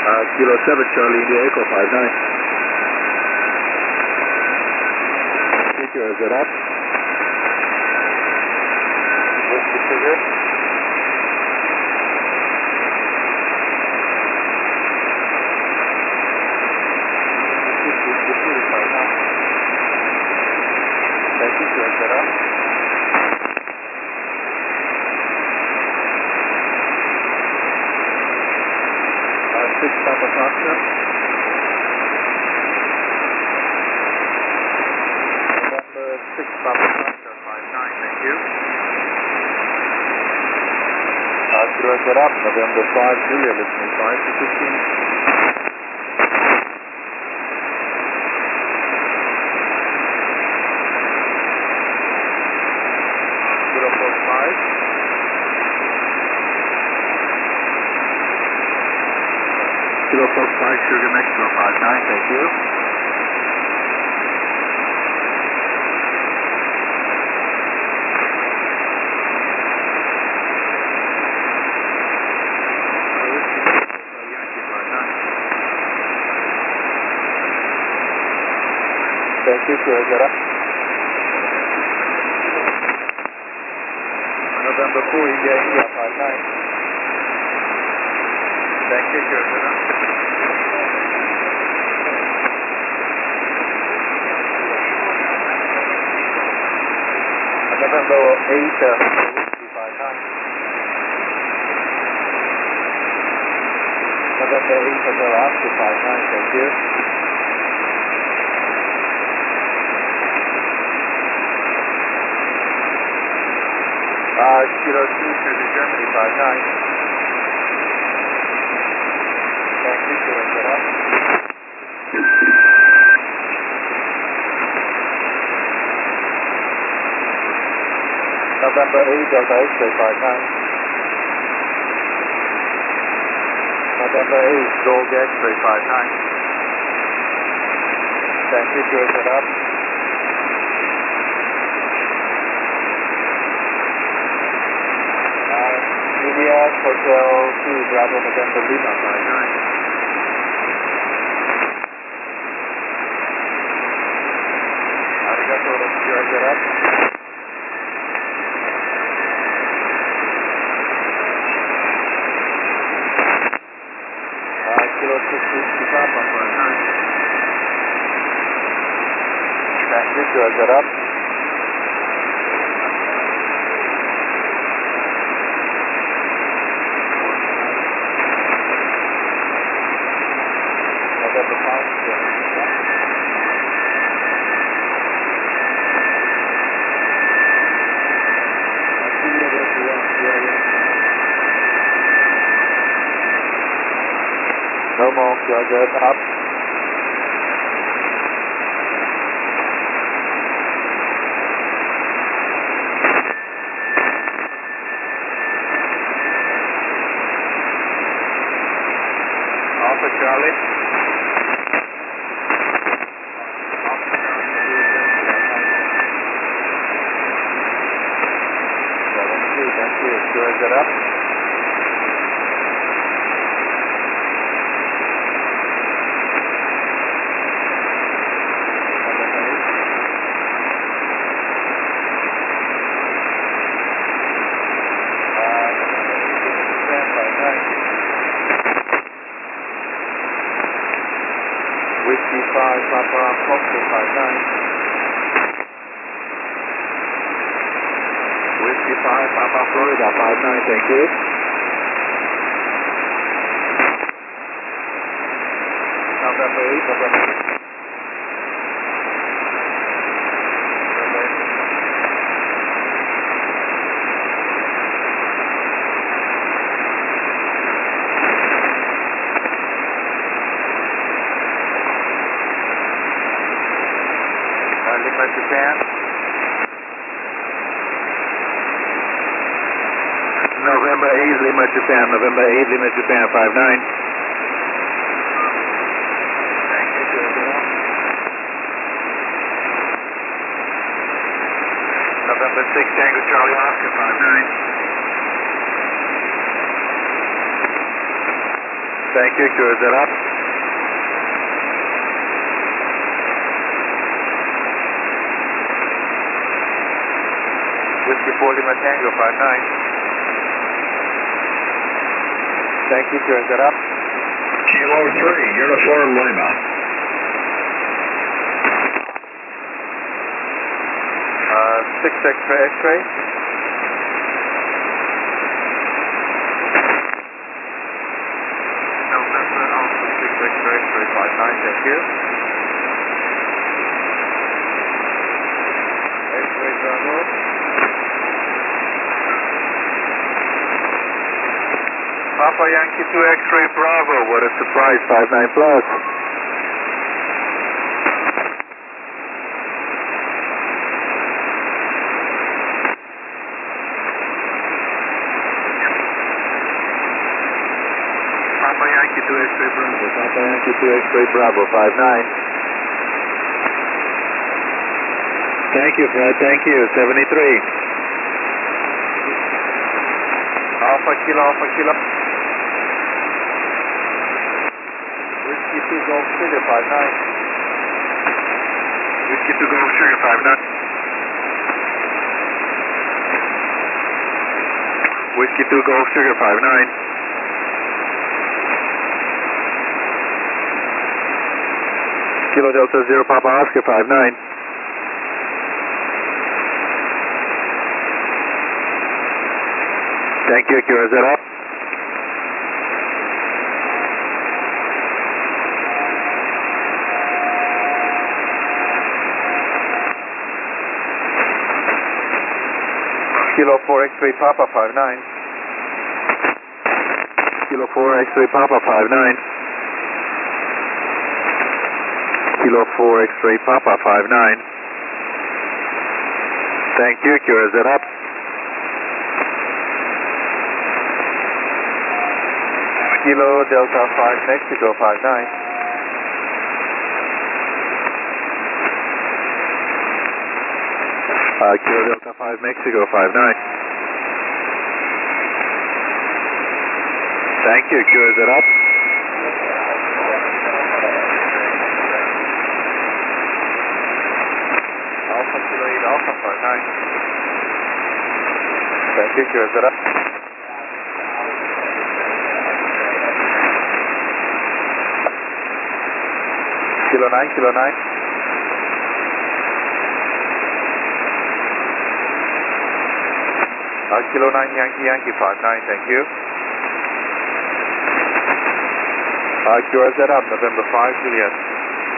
Kilo 7 Charlie India Echo 59. Figure, is it up? What's the figure? Thank you, sir. Is that up? Six Papa Foxtrot. November 6 Papa Foxtrot 59, thank you. Kilo set up, November 5 Julia, listening 5 to 15. Kilo 45. Kilo 45, Sugar Mexico 59, thank you. Thank you, sir. Is that up? November 4, India, India 59. Thank you, sir. Is that up? November 8, 59. November 8, Hotel Oscar 59, thank you. Kilo 2, Sugar Germany 59. Thank you, sir. Is that up? November 8, Delta X-ray 59. November 8, Gold X-ray 59. Thank you, sir. Is that up? India, Hotel 2, Bravo, November Lima 59. Arigato, is that up? Kilo 6 Papa 59. Thank you, sir. Is that up? November 5, no more, Georgia, up. Alpha Charlie. Thank you. Sure, is that up? Whiskey 5 Papa Foxtrot 59. Whiskey 5 Papa Florida 59, thank you. November 8, November 8. Lima Japan. November 8, Lima Japan. November 8, Lima Japan 59. Thank you, sir. November 6, Tango Charlie Oscar 59. Thank you, QRZ up. Whiskey 4 Lima Tango 59. Thank you, QRZ up. Kilo 3, Uniform Lima. 6 X-ray, X-ray. November Alpha 6 X-ray, X-ray 59, thank you. X-ray Bravo. Papa Yankee 2 X-ray Bravo, what a surprise, 59 plus. Papa Yankee 2 X-ray Bravo, Papa Yankee 2 X-ray Bravo, 59. Thank you, Fred, thank you, 73. Alpha Kilo. Whiskey 2 Golf Sugar 59. Whiskey 2 Golf Sugar 59. Whiskey 2 Golf Sugar 59. Kilo Delta 0 Papa Oscar 59. Thank you, QRZ up. Kilo 4 X-ray Papa 59. Kilo 4 X-ray Papa 59. Kilo 4 X-ray Papa 59. Thank you, QRZ up. Kilo Delta 5 Mexico 59. Kilo Delta 5 Mexico 59. Thank you, QRZ up. Alpha Kilo 8 Alpha 59. Thank you, QRZ up. Kilo 9. Kilo 9 Yankee 59, thank you. QRZ up, November 5, Juliet.